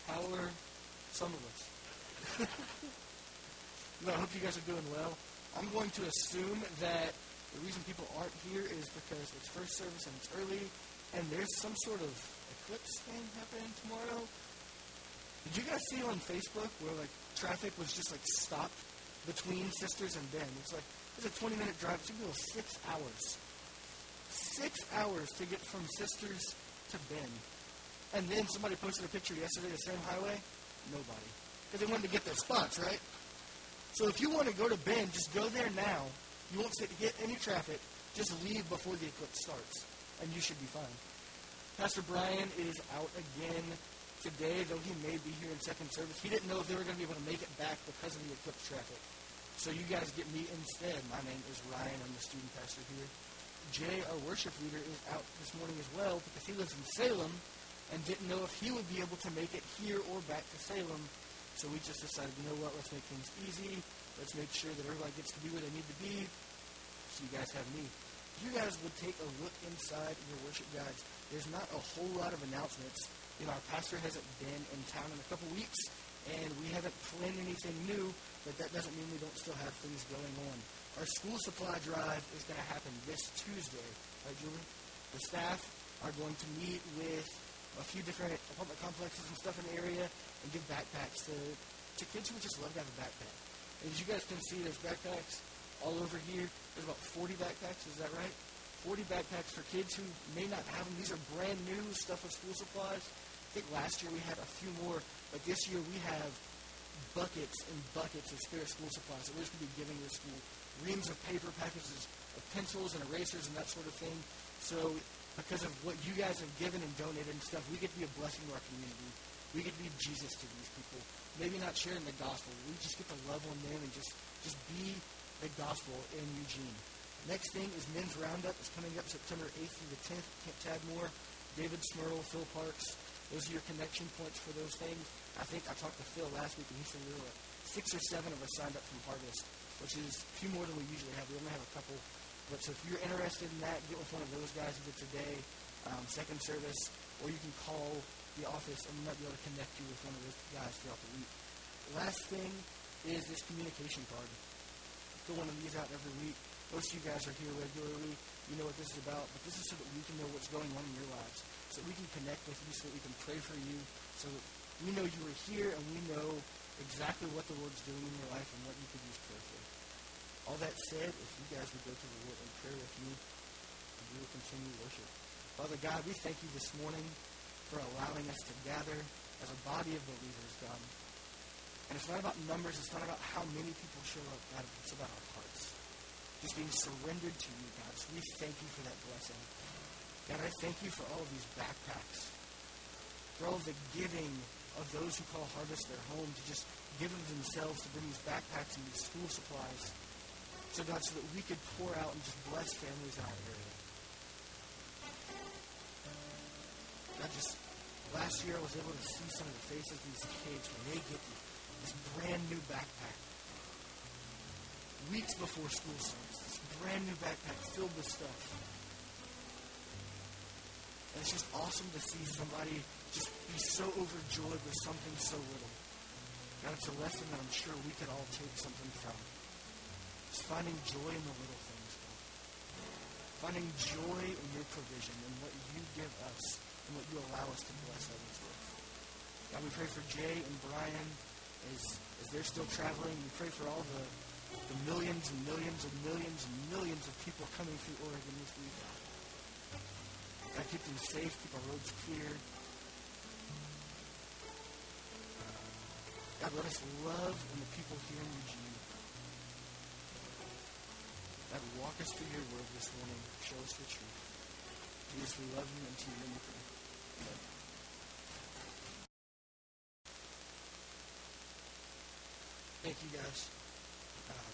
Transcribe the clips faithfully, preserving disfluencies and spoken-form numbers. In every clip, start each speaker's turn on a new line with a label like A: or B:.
A: power some of us. No, I hope you guys are doing well. I'm going to assume that the reason people aren't here is because it's first service and it's early, and there's some sort of eclipse thing happening tomorrow. Did you guys see on Facebook where like traffic was just like stopped between Sisters and Bend? It's like it's a twenty minute drive. It took me six hours. Six hours to get from Sisters to Bend. And then somebody posted a picture yesterday, the same highway. Nobody. Because they wanted to get their spots, right? So if you want to go to Bend, just go there now. You won't sit, get any traffic. Just leave before the eclipse starts, and you should be fine. Pastor Brian is out again today, though he may be here in second service. He didn't know if they were going to be able to make it back because of the eclipse traffic. So you guys get me instead. My name is Ryan. I'm the student pastor here. Jay, our worship leader, is out this morning as well because he lives in Salem and didn't know if he would be able to make it here or back to Salem. So we just decided, you know what, let's make things easy. Let's make sure that everybody gets to be where they need to be. So you guys have me. If you guys would take a look inside your worship guides, there's not a whole lot of announcements. You know, our pastor hasn't been in town in a couple weeks, and we haven't planned anything new, but that doesn't mean we don't still have things going on. Our school supply drive is going to happen this Tuesday. Right, Julie? The staff are going to meet with a few different apartment complexes and stuff in the area and give backpacks to, to kids who would just love to have a backpack. And as you guys can see, there's backpacks all over here. There's about forty backpacks, is that right? forty backpacks for kids who may not have them. These are brand new stuff with school supplies. I think last year we had a few more, but this year we have buckets and buckets of spare school supplies that we're just going to be giving to the school. Reams of paper, packages of pencils and erasers and that sort of thing. So because of what you guys have given and donated and stuff, we get to be a blessing to our community. We get to be Jesus to these people. Maybe not sharing the gospel. We just get to love on them and just, just be the gospel in Eugene. Next thing is Men's Roundup. It's coming up September eighth through the tenth. Kent Tadmore, David Smurl, Phil Parks. Those are your connection points for those things. I think I talked to Phil last week, and he said there were six or seven of us signed up from Harvest, which is a few more than we usually have. We only have a couple. But so if you're interested in that, get with one of those guys either today, um, second service, or you can call the office, and we might be able to connect you with one of those guys throughout the week. The last thing is this communication card. Fill one of these out every week. Most of you guys are here regularly. You know what this is about, but this is so that we can know what's going on in your lives, so that we can connect with you, so that we can pray for you, so that we know you were here and we know exactly what the Lord's doing in your life and what you could use prayer for. All that said, if you guys would go to the Lord in prayer with me, we will continue worship. Father God, we thank you this morning for allowing us to gather as a body of believers, God. And it's not about numbers, it's not about how many people show up, God, it's about our hearts. Just being surrendered to you, God. So we thank you for that blessing. God, I thank you for all of these backpacks, for all of the giving of those who call Harvest their home, to just give of themselves to bring these backpacks and these school supplies. So, God, so that we could pour out and just bless families in our area. God, just last year I was able to see some of the faces of these kids when they get this brand new backpack. Weeks before school starts, this brand new backpack filled with stuff. And it's just awesome to see somebody just be so overjoyed with something so little. God, it's a lesson that I'm sure we could all take something from. Just finding joy in the little things, God. Finding joy in your provision and what you give us and what you allow us to bless others with. God, we pray for Jay and Brian as, as they're still traveling. We pray for all the The millions and millions and millions and millions of people coming through Oregon this week. God, keep them safe, keep our roads clear. God, let us love in the people here in Eugene. God, walk us through your word this morning. Show us the truth. Jesus, we love you, and to you we pray. Amen. Thank you, guys. Um,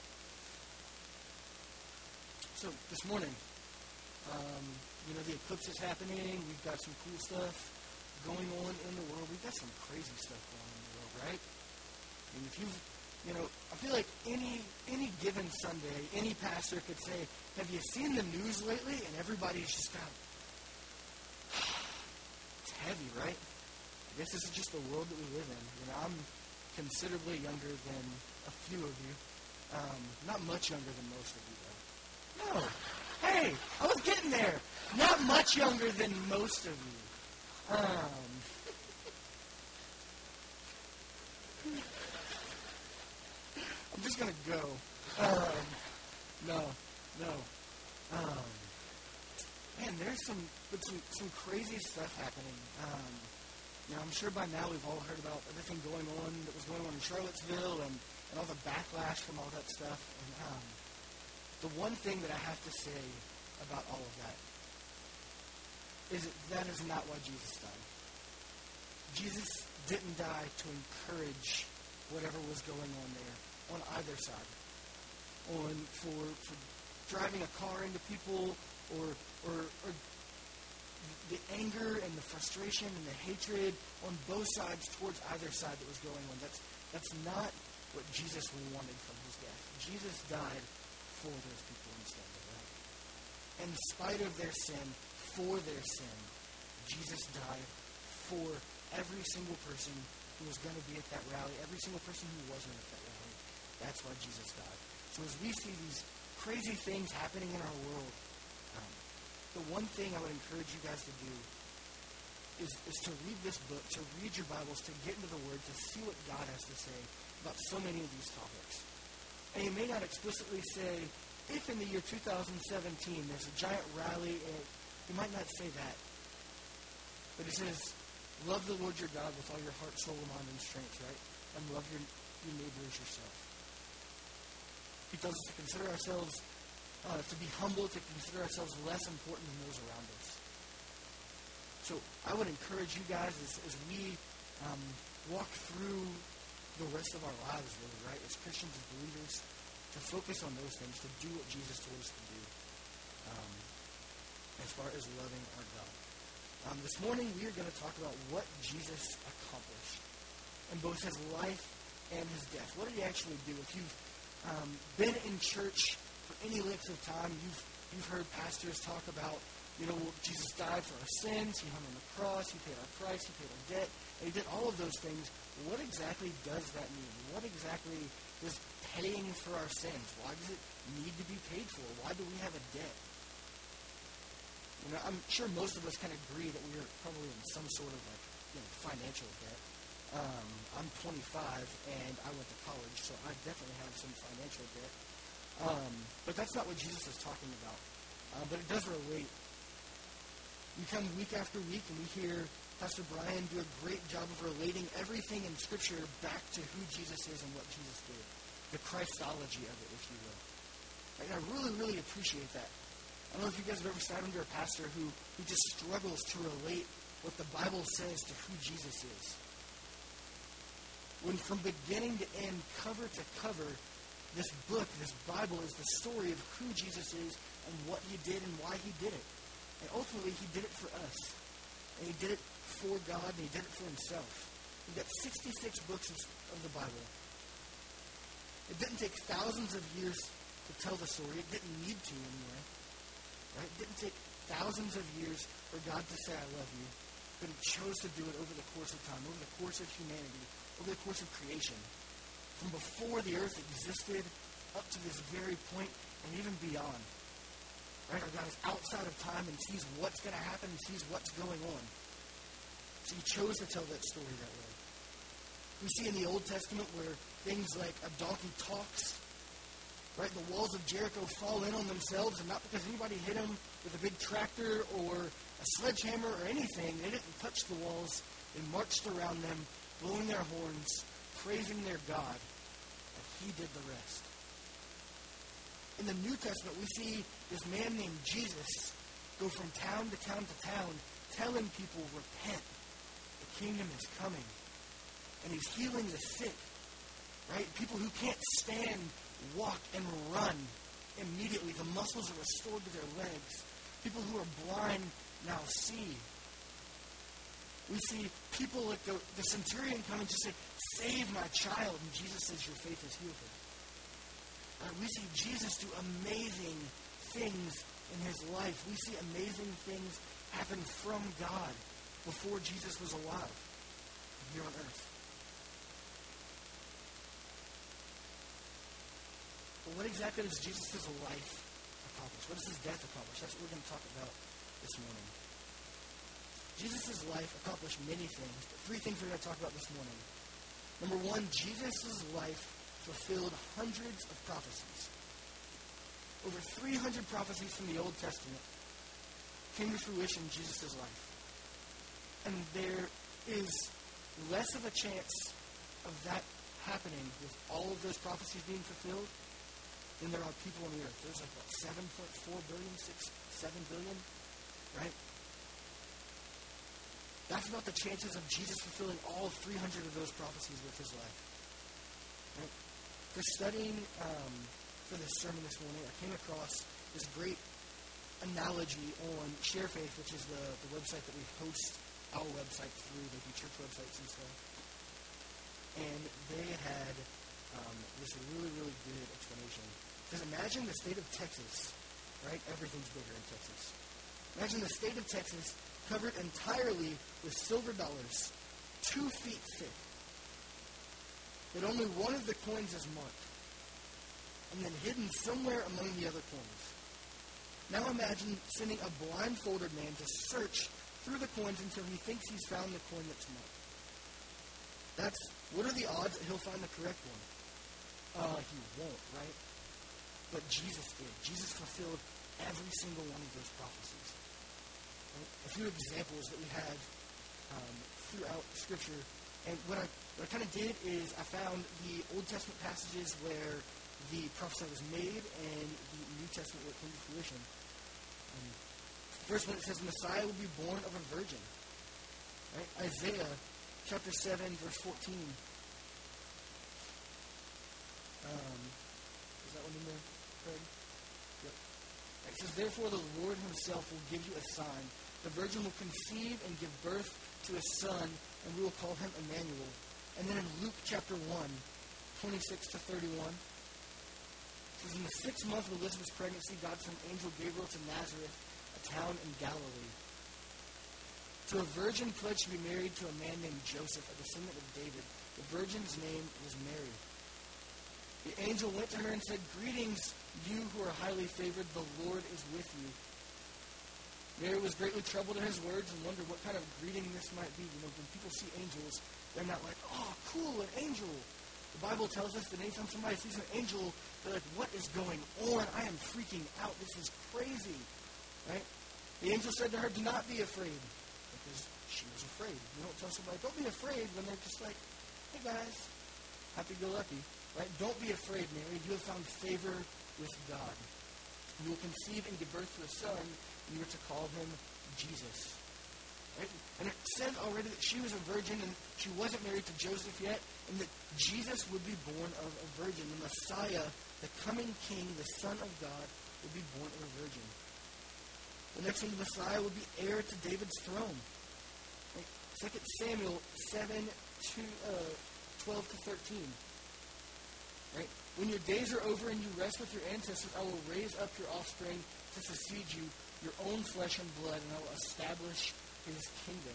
A: so this morning, um, you know, the eclipse is happening. We've got some cool stuff going on in the world. We've got some crazy stuff going on in the world, right? And if you've, you know, I feel like any any given Sunday, any pastor could say, have you seen the news lately? And everybody's just kind of, it's heavy, right? guess this is just the world that we live in. You know, I'm considerably younger than a few of you. Um, not much younger than most of you, though. No. Hey, I was getting there. Not much younger than most of you. Um, I'm just going to go. Um, no, no. Um, man, there's some, some some crazy stuff happening. Um, you know, I'm sure by now we've all heard about everything going on that was going on in Charlottesville and, and all the backlash from all that stuff. And um, the one thing that I have to say about all of that is that that is not why Jesus died. Jesus didn't die to encourage whatever was going on there on either side. On for, for driving a car into people or, or or the anger and the frustration and the hatred on both sides towards either side that was going on. That's that's not what Jesus wanted from his death. Jesus died for those people instead of that. In spite of their sin, for their sin, Jesus died for every single person who was going to be at that rally, every single person who wasn't at that rally. That's why Jesus died. So as we see these crazy things happening in our world, um, the one thing I would encourage you guys to do is, is to read this book, to read your Bibles, to get into the Word, to see what God has to say about so many of these topics. And he may not explicitly say, if in the year two thousand seventeen there's a giant rally, and he might not say that. But he says, love the Lord your God with all your heart, soul, mind, and strength, right? And love your, your neighbor as yourself. He tells us to consider ourselves, uh, to be humble, to consider ourselves less important than those around us. So I would encourage you guys as, as we um, walk through the rest of our lives, really, right, as Christians, as believers, to focus on those things, to do what Jesus told us to do um, as far as loving our God. Um, this morning, we are going to talk about what Jesus accomplished in both his life and his death. What did he actually do? If you've um, been in church for any length of time, you've you've heard pastors talk about, you know, Jesus died for our sins, he hung on the cross, he paid our price, he paid our debt, and he did all of those things. What exactly does that mean? What exactly does paying for our sins, why does it need to be paid for? Why do we have a debt? You know, I'm sure most of us can agree that we are probably in some sort of like, you know, financial debt. Um, I'm twenty-five and I went to college, so I definitely have some financial debt. Um, but that's not what Jesus is talking about. Uh, but it does relate. We come week after week and we hear Pastor Brian do a great job of relating everything in Scripture back to who Jesus is and what Jesus did. The Christology of it, if you will. And I really, really appreciate that. I don't know if you guys have ever sat under a pastor who, who just struggles to relate what the Bible says to who Jesus is. When from beginning to end, cover to cover, this book, this Bible, is the story of who Jesus is and what he did and why he did it. And ultimately, he did it for us. And he did it for God, and he did it for himself. We've got sixty-six books of, of the Bible. It didn't take thousands of years to tell the story. It didn't need to anyway. Right? It didn't take thousands of years for God to say, I love you. But he chose to do it over the course of time, over the course of humanity, over the course of creation. From before the earth existed up to this very point and even beyond. Right? Our God is outside of time and sees what's going to happen and sees what's going on. So he chose to tell that story that way. We see in the Old Testament where things like a donkey talks, right? The walls of Jericho fall in on themselves, and not because anybody hit them with a big tractor or a sledgehammer or anything. They didn't touch the walls. They marched around them, blowing their horns, praising their God, and he did the rest. In the New Testament, we see this man named Jesus go from town to town to town, telling people, repent, the kingdom is coming. And he's healing the sick, right? People who can't stand, walk, and run immediately. The muscles are restored to their legs. People who are blind now see. We see people like the, the centurion come and just say, save my child. And Jesus says, your faith has healed her. Right? We see Jesus do amazing things in his life. We see amazing things happen from God before Jesus was alive. here on earth. But what exactly does Jesus' life accomplish? What does his death accomplish? That's what we're going to talk about this morning. Jesus' life accomplished many things, but three things we're going to talk about this morning. Number one, Jesus' life fulfilled hundreds of prophecies. Over three hundred prophecies from the Old Testament came to fruition in Jesus' life. And there is less of a chance of that happening with all of those prophecies being fulfilled than there are people on the earth. There's like, what, seven point four billion, six, seven billion, right? That's about the chances of Jesus fulfilling all three hundred of those prophecies with his life. Right? For studying um, for this sermon this morning, I came across this great analogy on ShareFaith, which is the, the website that we host our website through. They do church websites and stuff. And they had um, this really, really good explanation. Because imagine the state of Texas, right? Everything's bigger in Texas. Imagine the state of Texas covered entirely with silver dollars, two feet thick. But only one of the coins is marked, and then hidden somewhere among the other coins. Now imagine sending a blindfolded man to search through the coins until he thinks he's found the coin that's marked. That's, what are the odds that he'll find the correct one? Uh, he won't, right? But Jesus did. Jesus fulfilled every single one of those prophecies. A few examples that we have um, throughout Scripture. And what I, what I kind of did is I found the Old Testament passages where the prophecy was made and the New Testament where it came to fruition. Um, first one, it says, Messiah will be born of a virgin. Right? Isaiah chapter seven, verse fourteen. Um, is that one in there, Craig? Yep. It says, therefore the Lord himself will give you a sign. The virgin will conceive and give birth to a son, and we will call him Emmanuel. And then in Luke chapter one, twenty-six to thirty-one, it says, in the sixth month of Elizabeth's pregnancy, God sent angel Gabriel to Nazareth, a town in Galilee, to a virgin pledged to be married to a man named Joseph, a descendant of David. The virgin's name was Mary. The angel went to her and said, greetings, you who are highly favored, the Lord is with you. Mary was greatly troubled at his words and wondered what kind of greeting this might be. You know, when people see angels, they're not like, oh, cool, an angel. The Bible tells us that anytime somebody sees an angel, they're like, what is going on? I am freaking out. This is crazy. Right? The angel said to her, do not be afraid. Because she was afraid. You don't tell somebody, don't be afraid, when they're just like, hey guys, happy-go-lucky. Right? Don't be afraid, Mary. You have found favor with God. You will conceive and give birth to a son, and you are to call him Jesus. Right? And it said already that she was a virgin, and she wasn't married to Joseph yet, and that Jesus would be born of a virgin. The Messiah, the coming King, the Son of God, would be born of a virgin. The next one, the Messiah would be heir to David's throne. Right? Second Samuel seven, two, uh, twelve to thirteen. Right? When your days are over and you rest with your ancestors, I will raise up your offspring to succeed you, your own flesh and blood, and I will establish his kingdom.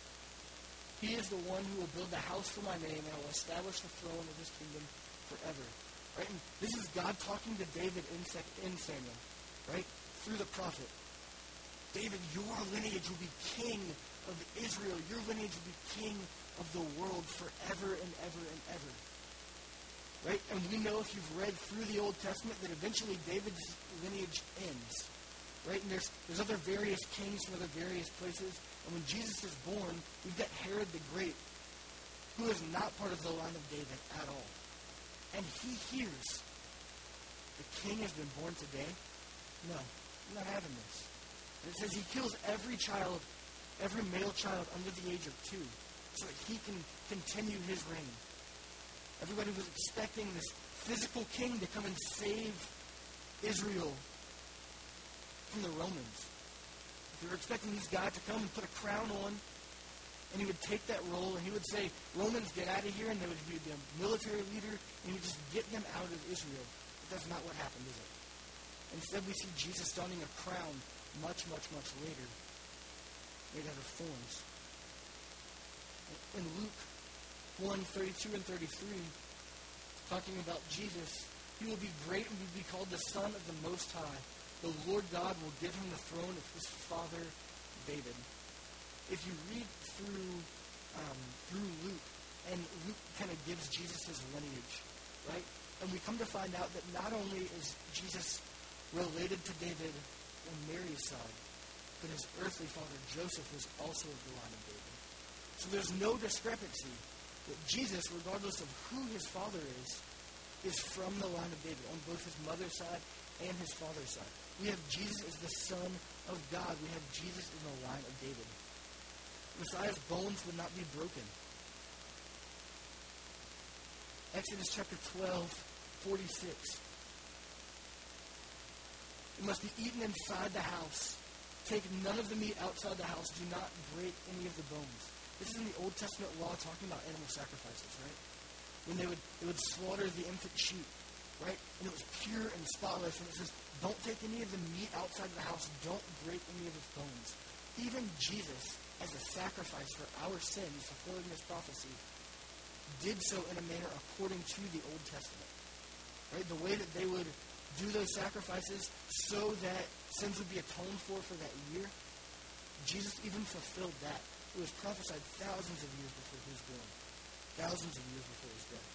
A: He is the one who will build the house for my name, and I will establish the throne of his kingdom forever. Right? And this is God talking to David in, in Samuel, right? Through the prophet. David, your lineage will be king of Israel. Your lineage will be king of the world forever and ever and ever. Right? And we know if you've read through the Old Testament that eventually David's lineage ends. Right? And there's there's other various kings from other various places. And when Jesus is born, we've got Herod the Great, who is not part of the line of David at all. And he hears, the king has been born today. No, I'm not having this. And it says he kills every child, every male child under the age of two, so that he can continue his reign. Everybody was expecting this physical king to come and save Israel from the Romans. They were expecting this guy to come and put a crown on, and he would take that role, and he would say, Romans, get out of here, and there would be a military leader, and he would just get them out of Israel. But that's not what happened, is it? Instead, we see Jesus donning a crown much, much, much later, made out of thorns. In Luke one, thirty-two and thirty-three, talking about Jesus. He will be great and will be called the Son of the Most High. The Lord God will give him the throne of his father David. If you read through um, through Luke, and Luke kind of gives Jesus his lineage, right? And we come to find out that not only is Jesus related to David on Mary's side, but his earthly father Joseph was also of the line of David. So there's no discrepancy that Jesus, regardless of who his father is, is from the line of David on both his mother's side and his father's side. We have Jesus as the Son of God. We have Jesus in the line of David. Messiah's bones would not be broken. Exodus chapter twelve, forty-six. It must be eaten inside the house. Take none of the meat outside the house. Do not break any of the bones. This is in the Old Testament law talking about animal sacrifices, right? When they would they would slaughter the infant sheep, right? And it was pure and spotless. And it says, don't take any of the meat outside of the house. Don't break any of its bones. Even Jesus, as a sacrifice for our sins, fulfilling this prophecy, did so in a manner according to the Old Testament. Right? The way that they would do those sacrifices so that sins would be atoned for for that year, Jesus even fulfilled that. It was prophesied thousands of years before he was born. Thousands of years before his death.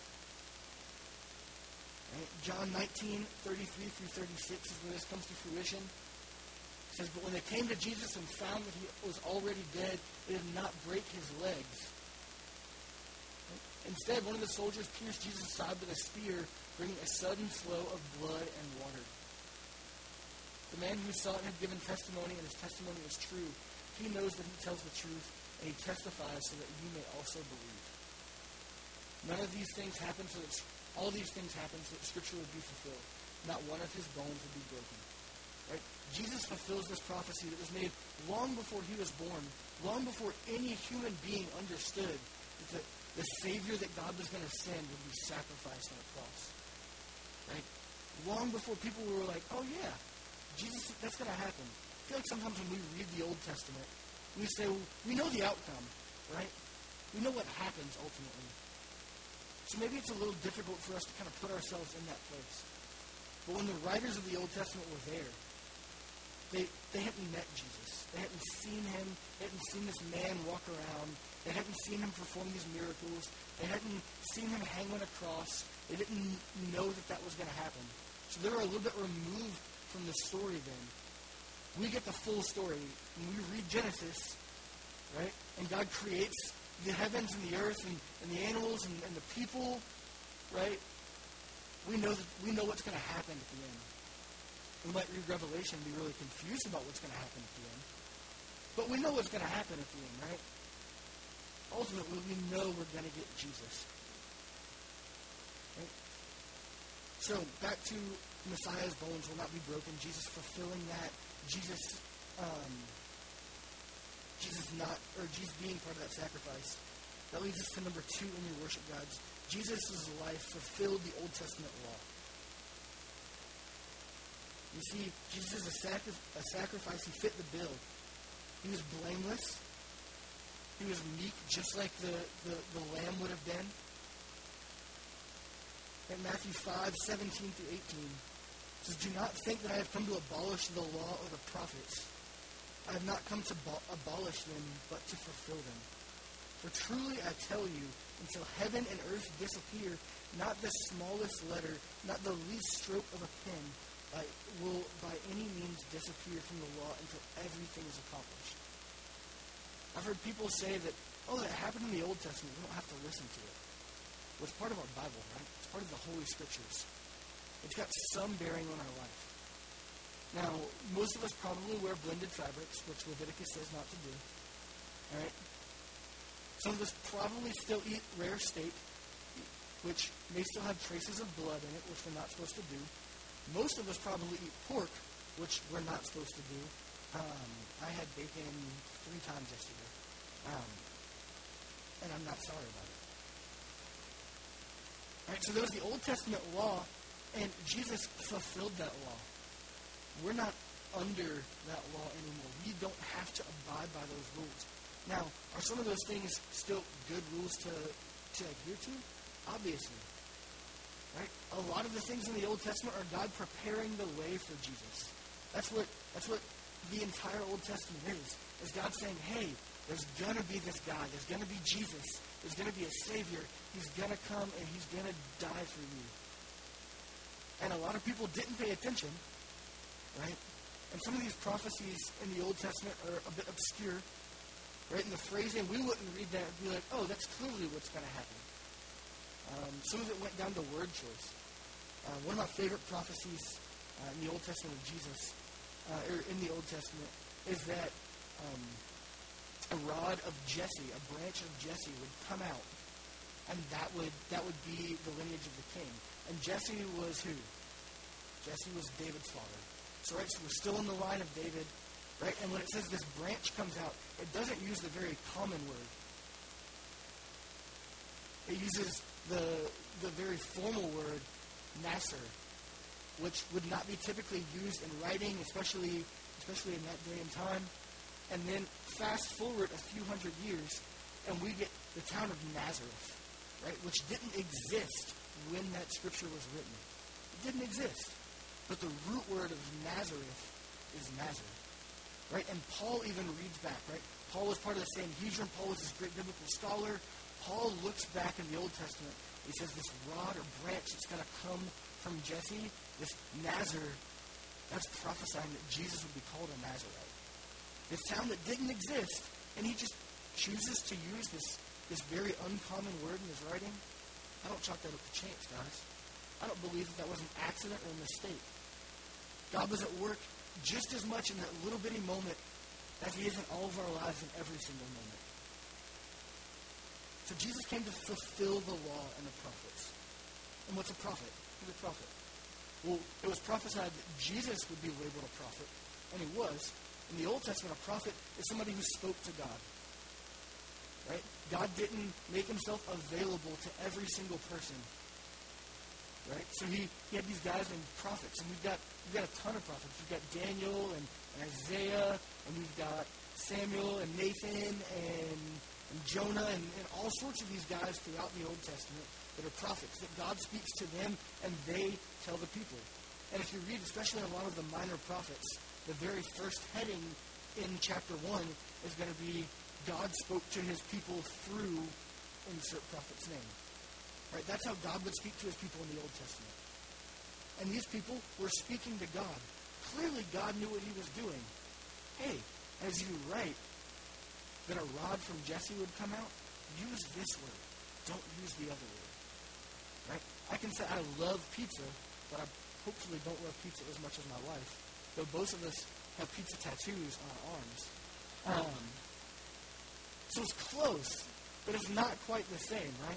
A: Right? John nineteen, thirty-three through thirty-six is where this comes to fruition. It says, but when they came to Jesus and found that he was already dead, they did not break his legs. Right? Instead, one of the soldiers pierced Jesus' side with a spear, bringing a sudden flow of blood and water. The man who saw it had given testimony, and his testimony was true. He knows that he tells the truth, and he testifies so that you may also believe. None of these things happen so that all these things happen so that Scripture would be fulfilled. Not one of his bones would be broken. Right? Jesus fulfills this prophecy that was made long before he was born, long before any human being understood that the, the Savior that God was going to send would be sacrificed on a cross. Right? Long before people were like, oh yeah, Jesus, that's going to happen. I feel like sometimes when we read the Old Testament, we say, well, we know the outcome, right? We know what happens ultimately. So maybe it's a little difficult for us to kind of put ourselves in that place. But when the writers of the Old Testament were there, they they hadn't met Jesus. They hadn't seen him. They hadn't seen this man walk around. They hadn't seen him perform these miracles. They hadn't seen him hang on a cross. They didn't know that that was going to happen. So they were a little bit removed from the story then. We get the full story. When we read Genesis, right, and God creates the heavens and the earth and, and the animals and, and the people, right, we know that we know what's going to happen at the end. We might read Revelation and be really confused about what's going to happen at the end. But we know what's going to happen at the end, right? Ultimately, we know we're going to get Jesus. Right? So, back to Messiah's bones will not be broken. Jesus fulfilling that. Jesus, um, Jesus not, or Jesus being part of that sacrifice. That leads us to number two in your worship gods. Jesus' life fulfilled the Old Testament law. You see, Jesus is a, sacri- a sacrifice. He fit the bill. He was blameless. He was meek, just like the, the, the lamb would have been. In Matthew five, seventeen through eighteen, it says, do not think that I have come to abolish the law or the prophets. I have not come to bo- abolish them, but to fulfill them. For truly I tell you, until heaven and earth disappear, not the smallest letter, not the least stroke of a pen, uh, will by any means disappear from the law until everything is accomplished. I've heard people say that, oh, that happened in the Old Testament. We don't have to listen to it. Well, it's part of our Bible, right? It's part of the Holy Scriptures. It's got some bearing on our life. Now, most of us probably wear blended fabrics, which Leviticus says not to do. All right? Some of us probably still eat rare steak, which may still have traces of blood in it, which we're not supposed to do. Most of us probably eat pork, which we're not supposed to do. Um, I had bacon three times yesterday. Um, and I'm not sorry about it. All right, so there was the Old Testament law, and Jesus fulfilled that law. We're not under that law anymore. We don't have to abide by those rules. Now, are some of those things still good rules to, to adhere to? Obviously. Right? A lot of the things in the Old Testament are God preparing the way for Jesus. That's what that's what the entire Old Testament is. Is God saying, hey, there's going to be this guy. There's going to be Jesus. There's going to be a Savior. He's going to come and he's going to die for you. And a lot of people didn't pay attention, right? And some of these prophecies in the Old Testament are a bit obscure, right? In the phrasing, we wouldn't read that and be like, oh, that's clearly what's going to happen. Um, some of it went down to word choice. Uh, one of my favorite prophecies uh, in the Old Testament of Jesus, uh, or in the Old Testament, is that um, a rod of Jesse, a branch of Jesse, would come out, and that would that would be the lineage of the king. And Jesse was who? Jesse was David's father. So, right, so we're still in the line of David, right? And when it says this branch comes out, it doesn't use the very common word. It uses the the very formal word, Nasser, which would not be typically used in writing, especially especially in that day and time. And then fast forward a few hundred years, and we get the town of Nazareth, right, which didn't exist when that scripture was written. It didn't exist. But the root word of Nazareth is Nazareth, right? And Paul even reads back, right? Paul was part of the Sanhedrin. Paul was this great biblical scholar. Paul looks back in the Old Testament. He says this rod or branch that's going to come from Jesse, this Nazar, that's prophesying that Jesus would be called a Nazarite. This town that didn't exist, and he just chooses to use this, this very uncommon word in his writing. I don't chalk that up to chance, guys. I don't believe that that was an accident or a mistake. God was at work just as much in that little bitty moment as he is in all of our lives in every single moment. So Jesus came to fulfill the law and the prophets. And what's a prophet? Who's a prophet? Well, it was prophesied that Jesus would be labeled a prophet, and he was. In the Old Testament, a prophet is somebody who spoke to God. Right? God didn't make himself available to every single person. Right? So he, he had these guys named prophets, and we've got we've got a ton of prophets. We've got Daniel and, and Isaiah, and we've got Samuel and Nathan and, and Jonah and, and all sorts of these guys throughout the Old Testament that are prophets, that God speaks to them and they tell the people. And if you read, especially a lot of the minor prophets, the very first heading in chapter one is going to be God spoke to his people through insert prophet's name. Right? That's how God would speak to his people in the Old Testament. And these people were speaking to God. Clearly God knew what he was doing. Hey, as you write that a rod from Jesse would come out, use this word. Don't use the other word. Right? I can say I love pizza, but I hopefully don't love pizza as much as my wife. Though both of us have pizza tattoos on our arms. Um, so it's close, but it's not quite the same, right?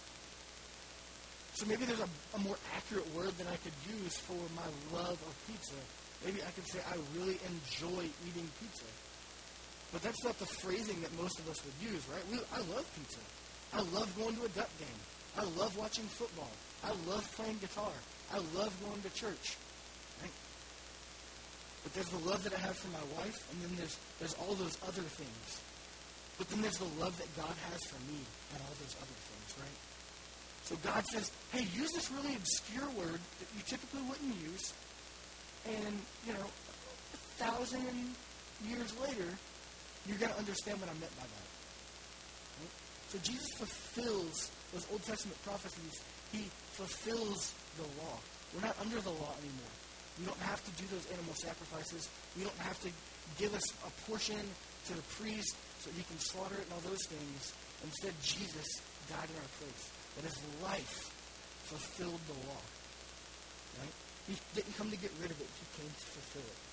A: So maybe there's a, a more accurate word that I could use for my love of pizza. Maybe I could say I really enjoy eating pizza. But that's not the phrasing that most of us would use, right? We, I love pizza. I love going to a Duck game. I love watching football. I love playing guitar. I love going to church. Right? But there's the love that I have for my wife, and then there's there's all those other things. But then there's the love that God has for me and all those other things, right? So God says, hey, use this really obscure word that you typically wouldn't use, and, you know, a thousand years later, you're going to understand what I meant by that. Right? So Jesus fulfills those Old Testament prophecies. He fulfills the law. We're not under the law anymore. We don't have to do those animal sacrifices. We don't have to give us a portion to the priest so he can slaughter it and all those things. Instead, Jesus died in our place. That his life fulfilled the law. Right? He didn't come to get rid of it. He came to fulfill it.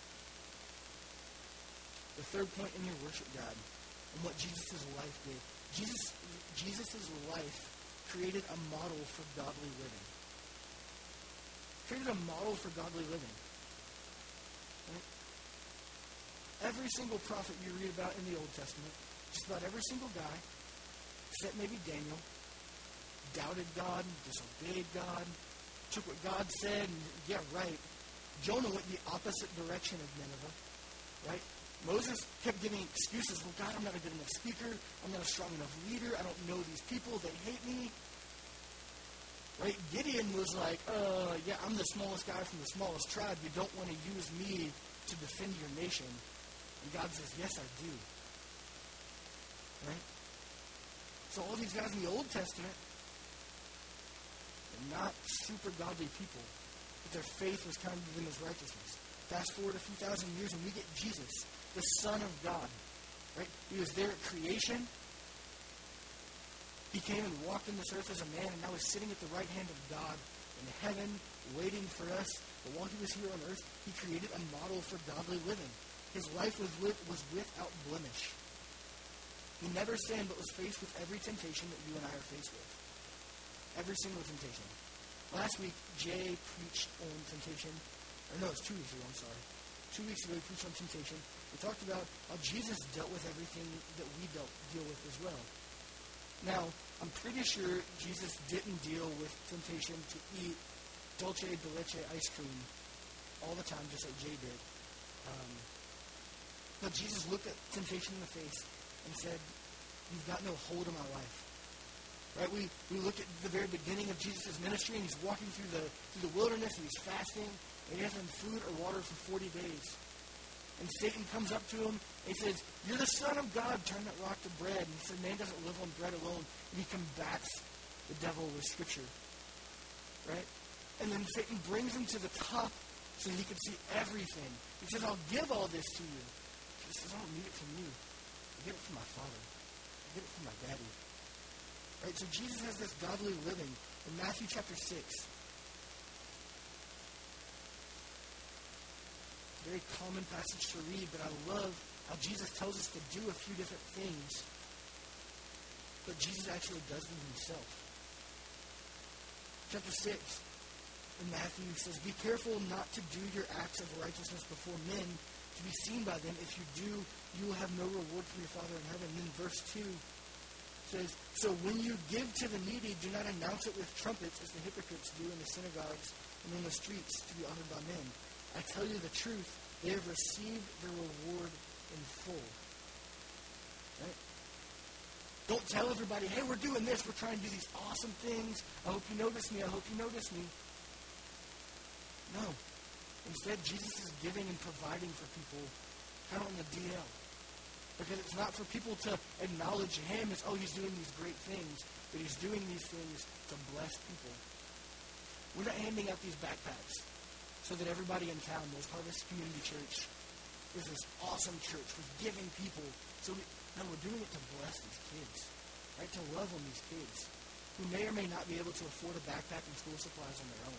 A: The third point in your worship guide and what Jesus' life did. Jesus, Jesus' life created a model for godly living. Created a model for godly living. Right? Every single prophet you read about in the Old Testament, just about every single guy, except maybe Daniel, doubted God, disobeyed God, took what God said, and yeah, right. Jonah went the opposite direction of Nineveh, right? Moses kept giving excuses. Well, God, I'm not a good enough speaker. I'm not a strong enough leader. I don't know these people. They hate me. Right? Gideon was like, uh, yeah, I'm the smallest guy from the smallest tribe. You don't want to use me to defend your nation. And God says, yes, I do. Right? So all these guys in the Old Testament, they're not super godly people, but their faith was counted to them as righteousness. Fast forward a few thousand years and we get Jesus, the Son of God. Right? He was there at creation. He came and walked in this earth as a man, and now he's sitting at the right hand of God in heaven, waiting for us. But while he was here on earth, he created a model for godly living. His life was, with, was without blemish. He never sinned, but was faced with every temptation that you and I are faced with. Every single temptation. Last week, Jay preached on temptation. Or no, it was two weeks ago, I'm sorry. Two weeks ago, he preached on temptation. We talked about how Jesus dealt with everything that we dealt, deal with as well. Now, I'm pretty sure Jesus didn't deal with temptation to eat dulce de leche ice cream all the time, just like Jay did. Um, but Jesus looked at temptation in the face and said, you've got no hold on my life. Right? We we look at the very beginning of Jesus' ministry, and he's walking through the through the wilderness, and he's fasting, and he hasn't had food or water for forty days. And Satan comes up to him, and he says, you're the Son of God, turn that rock to bread. And he said, man doesn't live on bread alone. And he combats the devil with Scripture. Right? And then Satan brings him to the top so he can see everything. He says, I'll give all this to you. He says, I don't need it from you. I get it from my Father. I get it from my daddy. Right? So Jesus has this godly living in Matthew chapter six. Very common passage to read, but I love how Jesus tells us to do a few different things, but Jesus actually does them himself. Chapter six in Matthew says, be careful not to do your acts of righteousness before men to be seen by them. If you do, you will have no reward from your Father in heaven. And then verse two says, so when you give to the needy, do not announce it with trumpets as the hypocrites do in the synagogues and in the streets to be honored by men. I tell you the truth, they have received their reward in full. Right? Don't tell everybody, hey, we're doing this, we're trying to do these awesome things. I hope you notice me, I hope you notice me. No. Instead, Jesus is giving and providing for people kind of on the D L. Because it's not for people to acknowledge him as, oh, he's doing these great things, but he's doing these things to bless people. We're not handing out these backpacks so that everybody in town knows Harvest Community Church is this awesome church with giving people. So we, no, we're doing it to bless these kids, right? To love on these kids who may or may not be able to afford a backpack and school supplies on their own.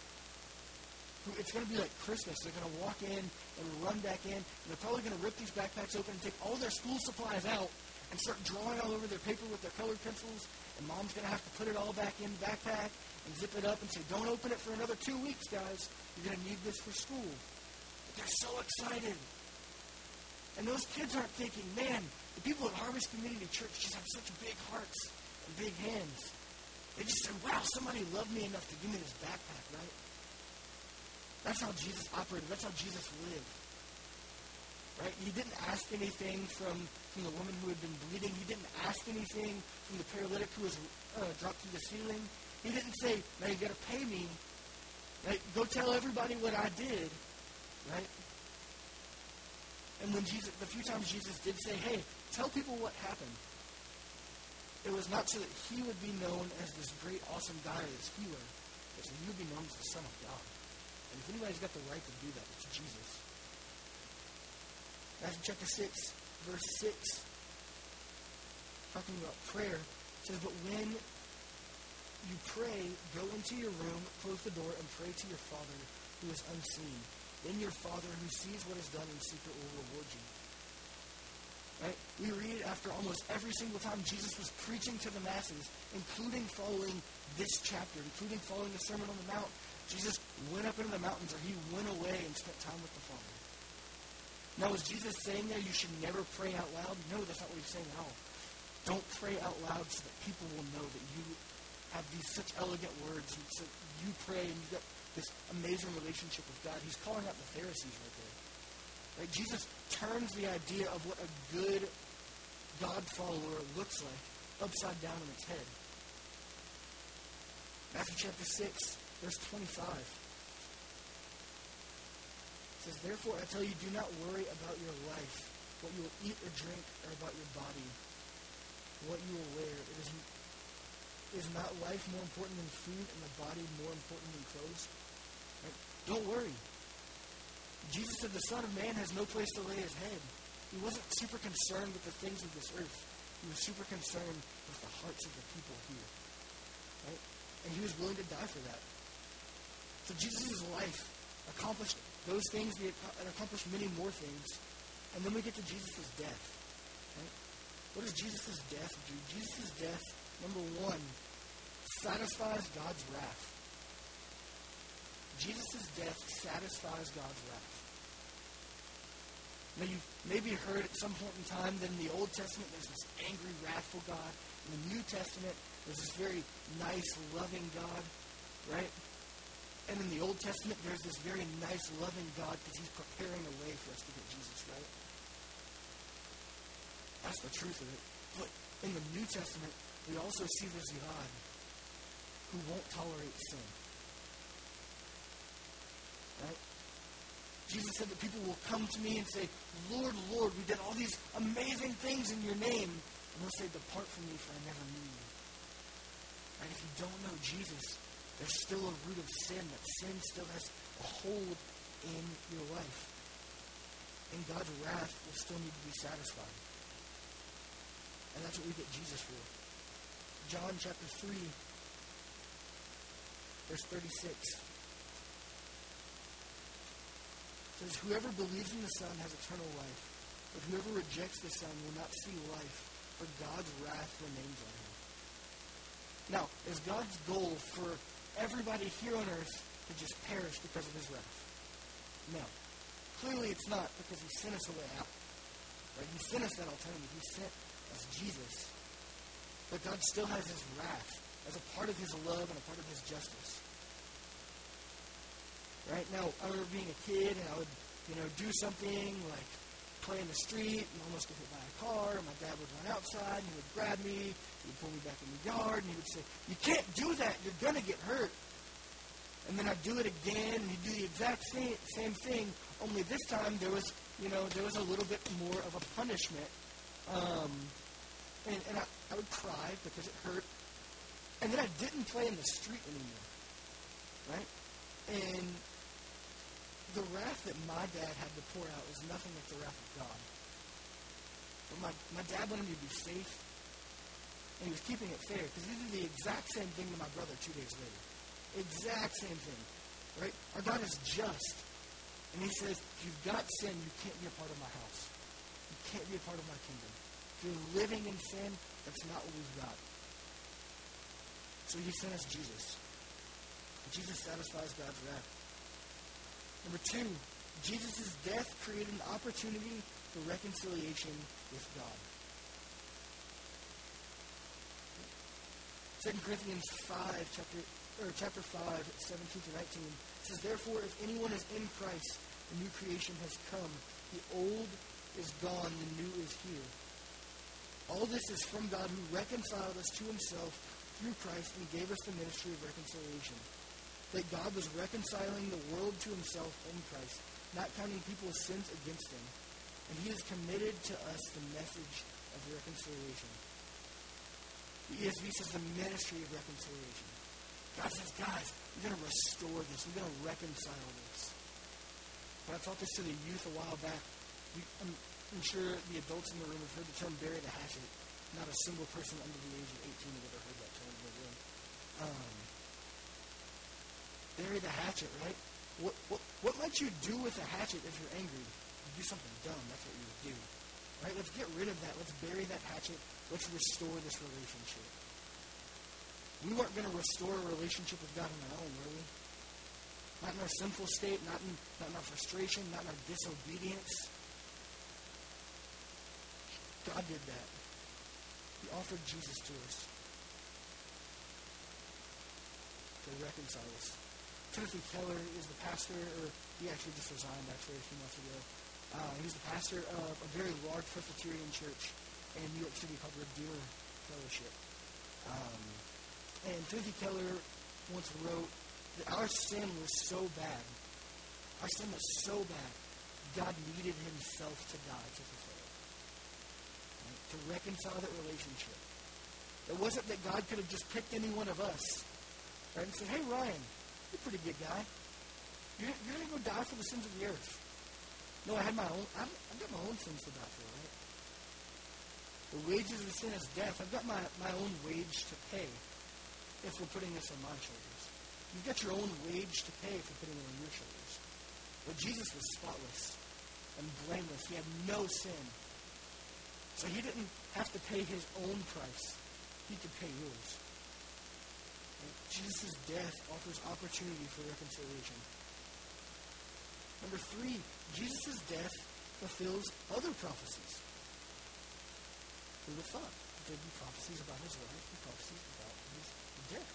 A: It's going to be like Christmas. They're going to walk in and run back in, and they're probably going to rip these backpacks open and take all their school supplies out and start drawing all over their paper with their colored pencils, and mom's going to have to put it all back in the backpack and zip it up and say, don't open it for another two weeks, guys. You're going to need this for school. But they're so excited. And those kids aren't thinking, man, the people at Harvest Community Church just have such big hearts and big hands. They just said, wow, somebody loved me enough to give me this backpack, right? That's how Jesus operated. That's how Jesus lived. Right? He didn't ask anything from, from the woman who had been bleeding. He didn't ask anything from the paralytic who was uh, dropped through the ceiling. He didn't say, now you got to pay me. Right? Go tell everybody what I did. Right? And when Jesus, the few times Jesus did say, hey, tell people what happened, it was not so that he would be known as this great, awesome guy, this healer, but so he would be known as the Son of God. And if anybody's got the right to do that, it's Jesus. Matthew chapter six, verse six, talking about prayer, says, but when you pray, go into your room, close the door, and pray to your Father who is unseen. Then your Father who sees what is done in secret will reward you. Right? We read after almost every single time Jesus was preaching to the masses, including following this chapter, including following the Sermon on the Mount, Jesus went up into the mountains, or he went away and spent time with the Father. Now, is Jesus saying there you should never pray out loud? No, that's not what he's saying at all. Don't pray out loud so that people will know that you have these such elegant words, and so you pray and you've got this amazing relationship with God. He's calling out the Pharisees right there. Right? Jesus turns the idea of what a good God follower looks like upside down on its head. Matthew chapter six, verse twenty-five. It says, "Therefore I tell you, do not worry about your life, what you will eat or drink, or about your body, what you will wear. It is, is not life more important than food, and the body more important than clothes?" Right? Don't worry. Jesus said the Son of Man has no place to lay his head. He wasn't super concerned with the things of this earth. He was super concerned with the hearts of the people here. Right? And he was willing to die for that. So Jesus' life accomplished those things and accomplished many more things. And then we get to Jesus' death. Right? What does Jesus' death do? Jesus' death, number one, satisfies God's wrath. Jesus' death satisfies God's wrath. Now, you've maybe heard at some point in time that in the Old Testament there's this angry, wrathful God. In the New Testament, there's this very nice, loving God, right? And in the Old Testament, there's this very nice, loving God because he's preparing a way for us to get Jesus, right? That's the truth of it. But in the New Testament, we also see this God who won't tolerate sin. Right? Jesus said that people will come to me and say, "Lord, Lord, we did all these amazing things in your name." And he'll say, "Depart from me, for I never knew you." Right? If you don't know Jesus, there's still a root of sin, that sin still has a hold in your life. And God's wrath will still need to be satisfied. And that's what we get Jesus for. John chapter three, verse thirty-six. It says, "Whoever believes in the Son has eternal life, but whoever rejects the Son will not see life, for God's wrath remains on him." Now, is God's goal for everybody here on earth to just perish because of his wrath? No. Clearly it's not, because he sent us a way out. Right? He sent us that alternative. He sent us Jesus. But God still has his wrath as a part of his love and a part of his justice. Right? Now, I remember being a kid, and I would, you know, do something like play in the street and almost get hit by a car, and my dad would run outside, and he would grab me, he would pull me back in the yard, and he would say, "You can't do that, you're going to get hurt." And then I'd do it again, and he'd do the exact same, same thing, only this time there was, you know, there was a little bit more of a punishment. Um, and and I, I would cry because it hurt. And then I didn't play in the street anymore. Right? And the wrath that my dad had to pour out was nothing like the wrath of God. But my, my dad wanted me to be safe, and he was keeping it fair, because he did the exact same thing to my brother two days later. Exact same thing. Right? Our God is just. And he says, if you've got sin, you can't be a part of my house. You can't be a part of my kingdom. If you're living in sin, that's not what we've got. So he sent us Jesus. Jesus satisfies God's wrath. Number two, Jesus' death created an opportunity for reconciliation with God. Second Corinthians five, chapter or chapter five, seventeen to nineteen, says, "Therefore, if anyone is in Christ, the new creation has come. The old is gone, the new is here. All this is from God, who reconciled us to himself through Christ and gave us the ministry of reconciliation. That God was reconciling the world to himself in Christ, not counting people's sins against them. And he has committed to us the message of reconciliation." The E S V says the ministry of reconciliation. God says, guys, we're going to restore this. We're going to reconcile this. When I taught this to the youth a while back, we, I'm, I'm sure the adults in the room have heard the term "bury the hatchet." Not a single person under the age of eighteen has ever heard that term in the room. Um, bury the hatchet, right? What, what what might you do with a hatchet if you're angry? You do something dumb. That's what you would do. Right? Let's get rid of that. Let's bury that hatchet. Let's restore this relationship. We weren't going to restore a relationship with God on our own, were we? Not in our sinful state, not in, not in our frustration, not in our disobedience. God did that. He offered Jesus to us to reconcile us. Timothy Keller is the pastor, or he actually just resigned actually a few months ago. Uh, he was the pastor of a very large Presbyterian church in New York City called Redeemer Fellowship. Um, and Timothy Keller once wrote that our sin was so bad, our sin was so bad, God needed himself to die to fulfill it. Right? To reconcile that relationship. It wasn't that God could have just picked any one of us, right, and said, hey, Ryan, you're a pretty good guy. You're, you're going to go die for the sins of the earth. No, I had my own, I've, I've got my own sins to die for, right? The wages of sin is death. I've got my, my own wage to pay if we're putting this on my shoulders. You've got your own wage to pay for putting it on your shoulders. But Jesus was spotless and blameless. He had no sin. So he didn't have to pay his own price. He could pay yours. Jesus' death offers opportunity for reconciliation. Number three, Jesus' death fulfills other prophecies. Who would have thought? There'd be prophecies about his life and prophecies about his death.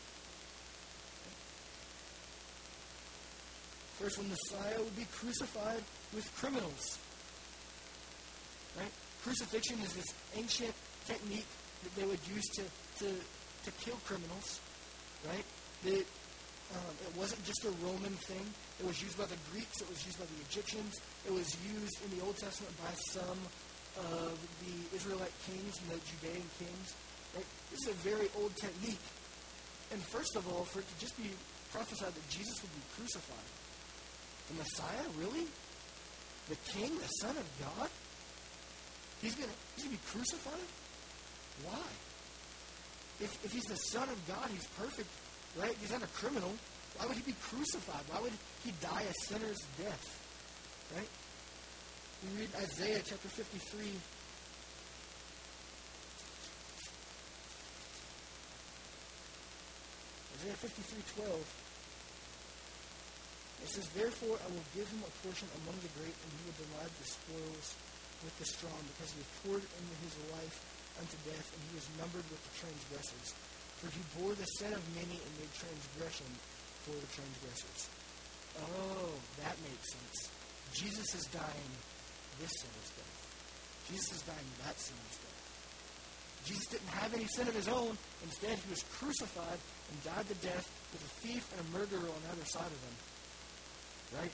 A: First, when Messiah would be crucified with criminals. Right? Crucifixion is this ancient technique that they would use to, to, to kill criminals. Right? That, um, it wasn't just a Roman thing. It was used by the Greeks. It was used by the Egyptians. It was used in the Old Testament by some of the Israelite kings and the Judean kings. Right? This is a very old technique. And first of all, for it to just be prophesied that Jesus would be crucified. The Messiah, really? The King, the Son of God? He's going he's to be crucified? Why? If, if he's the Son of God, he's perfect, right? He's not a criminal. Why would he be crucified? Why would he die a sinner's death? Right? We read Isaiah chapter fifty-three. Isaiah fifty-three twelve. It says, therefore I will give him a portion among the great, and he will divide the spoils with the strong, because he has poured into his life unto death, and he was numbered with the transgressors. For he bore the sin of many and made transgression for the transgressors. Oh, that makes sense. Jesus is dying this sinner's death. Jesus is dying that sinner's death. Jesus didn't have any sin of his own. Instead, he was crucified and died the death with a thief and a murderer on the other side of him. Right?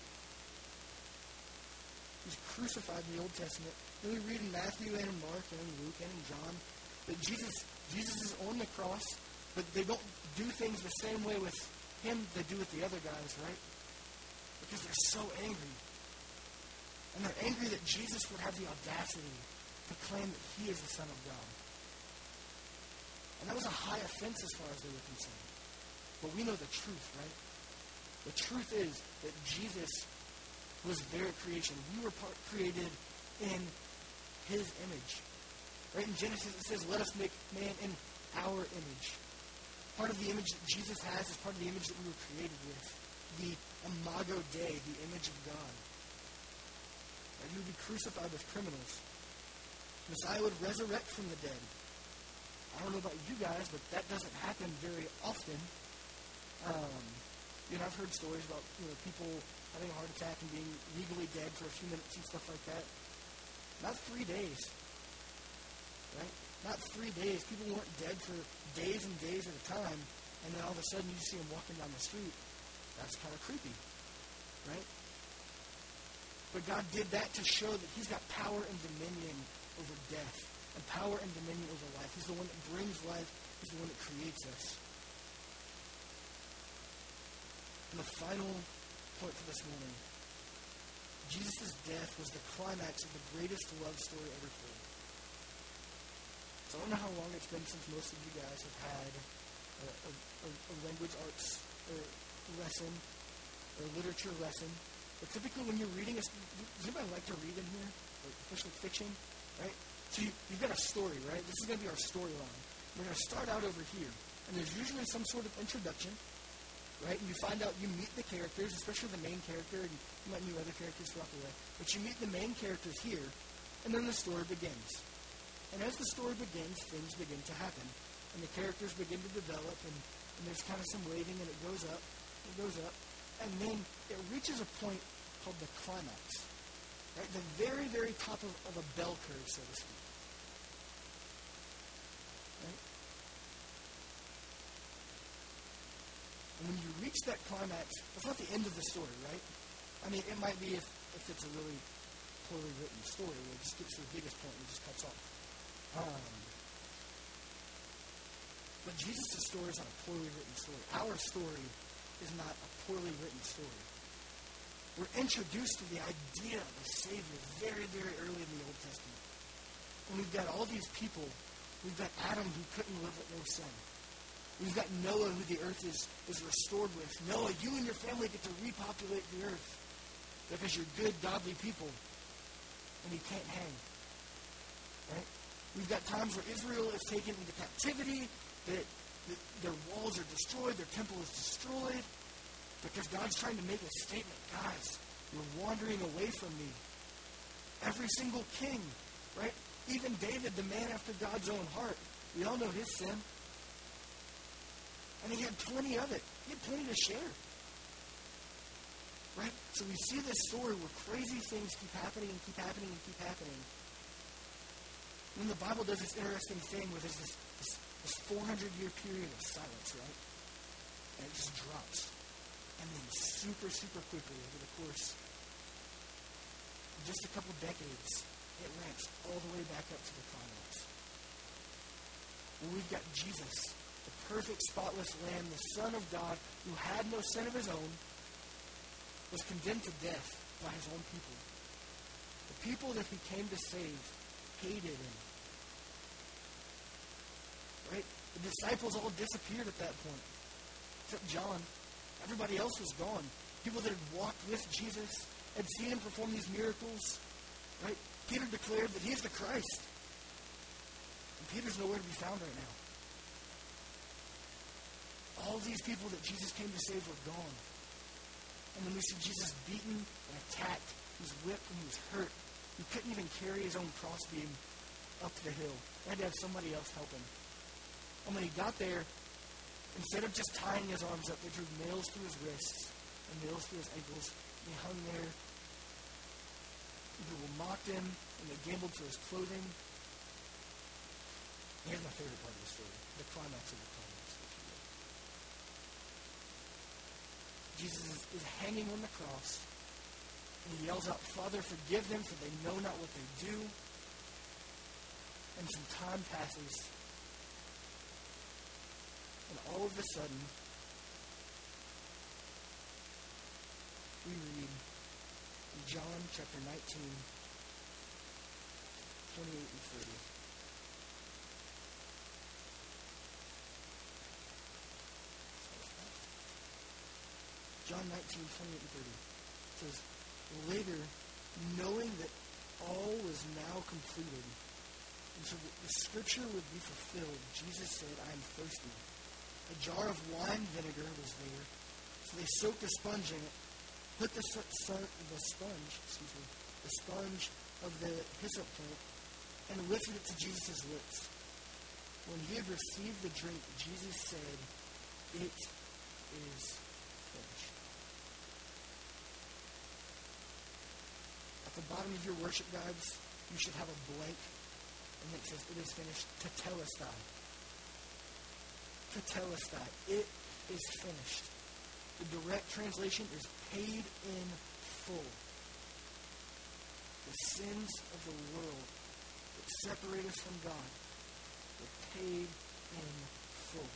A: He's crucified in the Old Testament. Then we read in Matthew and in Mark and in Luke and in John that Jesus, Jesus is on the cross, but they don't do things the same way with him they do with the other guys, right? Because they're so angry. And they're angry that Jesus would have the audacity to claim that he is the Son of God. And that was a high offense as far as they were concerned. But we know the truth, right? The truth is that Jesus was their creation. We were part created in his image. Right? In Genesis it says, let us make man in our image. Part of the image that Jesus has is part of the image that we were created with. The imago Dei, the image of God. Right? He would be crucified with criminals. Messiah would resurrect from the dead. I don't know about you guys, but that doesn't happen very often. Um... You know, I've heard stories about, you know, people having a heart attack and being legally dead for a few minutes and stuff like that. Not three days. Right? Not three days. People weren't dead for days and days at a time, and then all of a sudden you see them walking down the street. That's kind of creepy. Right? But God did that to show that he's got power and dominion over death, and power and dominion over life. He's the one that brings life. He's the one that creates us. And the final point for this morning, Jesus' death was the climax of the greatest love story ever told. So I don't know how long it's been since most of you guys have had a, a, a language arts or lesson or literature lesson. But typically when you're reading, a, does anybody like to read in here? Like, especially fiction, right? So you, you've got a story, right? This is going to be our storyline. We're going to start out over here. And there's usually some sort of introduction. Right? And you find out, you meet the characters, especially the main character, and you might meet other characters throughout the way. But you meet the main characters here, and then the story begins. And as the story begins, things begin to happen. And the characters begin to develop, and, and there's kind of some waving, and it goes up, it goes up. And then it reaches a point called the climax. Right? The very, very top of, of a bell curve, so to speak. Right? And when you reach that climax, that's not the end of the story, right? I mean, it might be if, if it's a really poorly written story where it just gets to the biggest point and just cuts off. Um, but Jesus' story is not a poorly written story. Our story is not a poorly written story. We're introduced to the idea of a Savior very, very early in the Old Testament. And we've got all these people. We've got Adam who couldn't live with no son. We've got Noah who the earth is, is restored with. Noah, you and your family get to repopulate the earth because you're good, godly people. And you can't hang. Right? We've got times where Israel is taken into captivity, that, that their walls are destroyed, their temple is destroyed, because God's trying to make a statement. Guys, you're wandering away from me. Every single king, right? Even David, the man after God's own heart. We all know his sin. And he had plenty of it. He had plenty to share. Right? So we see this story where crazy things keep happening and keep happening and keep happening. And then the Bible does this interesting thing where there's this, this, this four hundred year period of silence, right? And it just drops. And then super, super quickly over the course of just a couple decades, it ramps all the way back up to the climax. Where we've got Jesus, the perfect, spotless Lamb, the Son of God, who had no sin of his own, was condemned to death by his own people. The people that he came to save hated him. Right? The disciples all disappeared at that point, except John. Everybody else was gone. People that had walked with Jesus, had seen him perform these miracles. Right? Peter declared that he is the Christ. And Peter's nowhere to be found right now. All these people that Jesus came to save were gone. And then we see Jesus beaten and attacked. He was whipped and he was hurt. He couldn't even carry his own crossbeam up the hill. He had to have somebody else help him. And when he got there, instead of just tying his arms up, they drew nails through his wrists and nails through his ankles. And he hung there. People mocked him, and they gambled for his clothing. And here's my favorite part of the story, the climax of the climax, if you will. Jesus is, is hanging on the cross, and he yells out, "Father, forgive them, for they know not what they do." And some time passes, and all of a sudden, we read in John chapter nineteen, twenty-eight and thirty. John nineteen, twenty-eight and thirty. It says, "Later, knowing that all was now completed, and so that the scripture would be fulfilled, Jesus said, 'I am thirsty.' A jar of wine vinegar was there, so they soaked a sponge in it, put the, su- su- the sponge, excuse me, the sponge of the hyssop plant, and lifted it to Jesus' lips. When he had received the drink, Jesus said, 'It is finished.'" At the bottom of your worship guides, you should have a blank, and it says, "It is finished." Tetelestai. Tetelestai. It is finished. The direct translation is paid in full. The sins of the world that separate us from God were paid in full.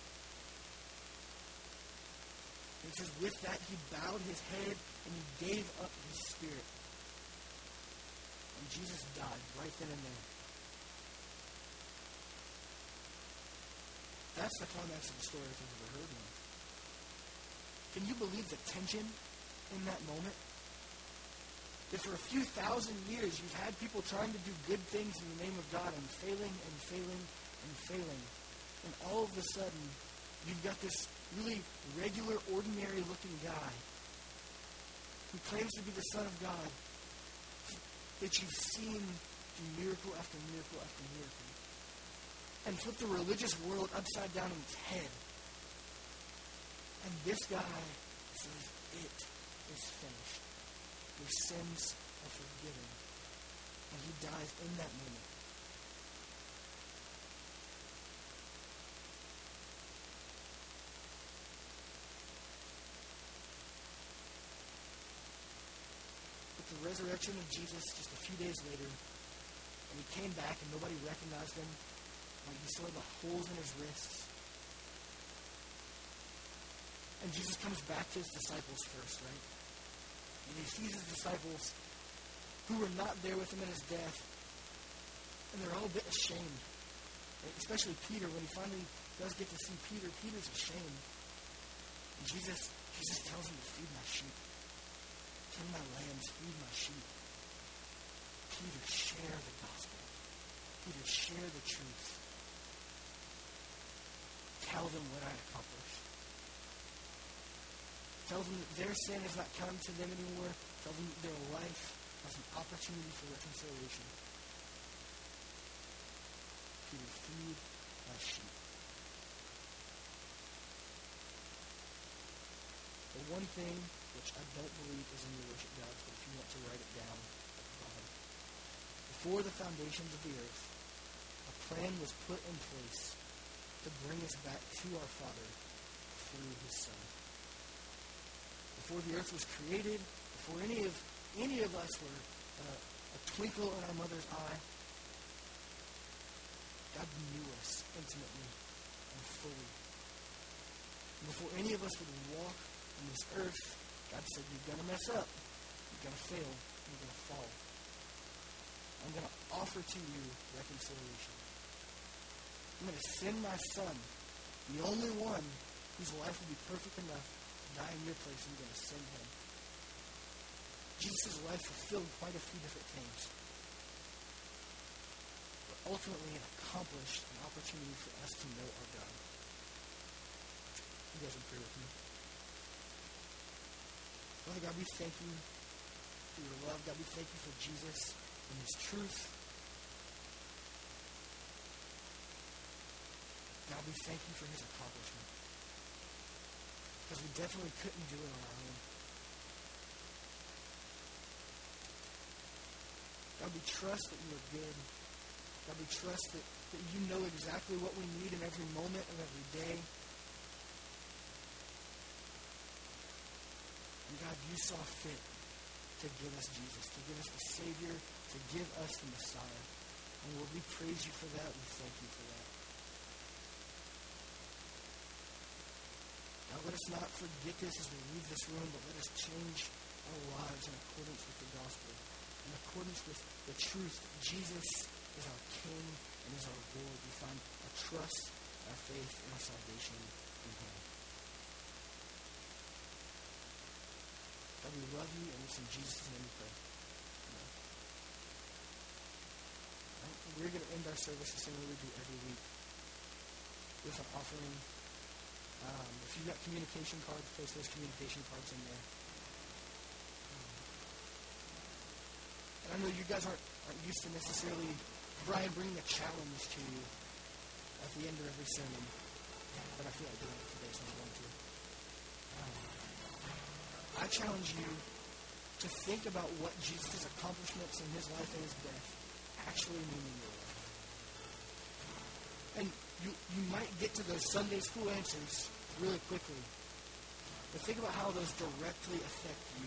A: And it says, with that, he bowed his head and he gave up his spirit. And Jesus died right then and there. That's the climax of the story if you've ever heard one. Can you believe the tension in that moment? That for a few thousand years you've had people trying to do good things in the name of God and failing and failing and failing. And all of a sudden, you've got this really regular, ordinary-looking guy who claims to be the Son of God that you've seen do miracle after miracle after miracle. And flip the religious world upside down on its head. And this guy says, "It is finished. Your sins are forgiven. And he dies in that moment. With the resurrection of Jesus just a few days later, and he came back and nobody recognized him, like he still had the holes in his wrists. And Jesus comes back to his disciples first, right? And he sees his disciples who were not there with him in his death. And they're all a bit ashamed. Right? Especially Peter, when he finally does get to see Peter, Peter's ashamed. And Jesus, Jesus tells him to feed my sheep. Tend my lambs, feed my sheep. Peter, share the gospel. Peter, share the truth. Tell them what I accomplished. Tell them that their sin is not counted to them anymore. Tell them that their life has an opportunity for reconciliation. Peter, feed my sheep. The one thing which I don't believe is in your worship guides, but if you want to write it down at the bottom. Before the foundations of the earth, a plan was put in place to bring us back to our Father through his Son. Before the earth was created, before any of any of us were uh, a twinkle in our mother's eye, God knew us intimately and fully. And before any of us would walk on this earth, God said, you're going to mess up. You're going to fail. You're going to fall. I'm going to offer to you reconciliation. I'm going to send my Son, the only one whose life will be perfect enough to die in your place. I'm going to send him. Jesus' life fulfilled quite a few different things. But ultimately it accomplished an opportunity for us to know our God. You guys will pray with me. Father God, we thank you for your love. God, we thank you for Jesus and his truth. God, we thank you for his accomplishment. Because we definitely couldn't do it on our own. God, we trust that you are good. God, we trust that, that you know exactly what we need in every moment of every day. And God, you saw fit to give us Jesus, to give us the Savior, to give us the Messiah. And Lord, we praise you for that. We thank you for that. God, let us not forget this as we leave this room, but let us change our lives in accordance with the gospel, in accordance with the truth. Jesus is our King and is our Lord. We find our trust, our faith, and our salvation in him. God, we love you, and it's in Jesus' name we pray. Amen. Right, we're going to end our service the same way we do every week with an offering. Um, if you've got communication cards, place those communication cards in there. And I know you guys aren't, aren't used to necessarily Brian bringing a challenge to you at the end of every sermon, but I feel like doing it today, so I'm going to. Um, I challenge you to think about what Jesus' accomplishments in his life and his death actually mean in your life. And you, you might get to those Sunday school answers really quickly, but think about how those directly affect you.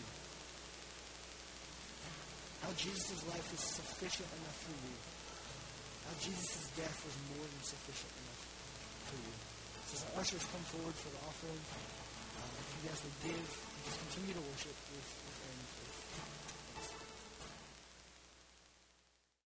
A: How Jesus' life is sufficient enough for you. How Jesus' death was more than sufficient enough for you. So as our ushers come forward for the offering, uh, if you guys would give, just continue to worship with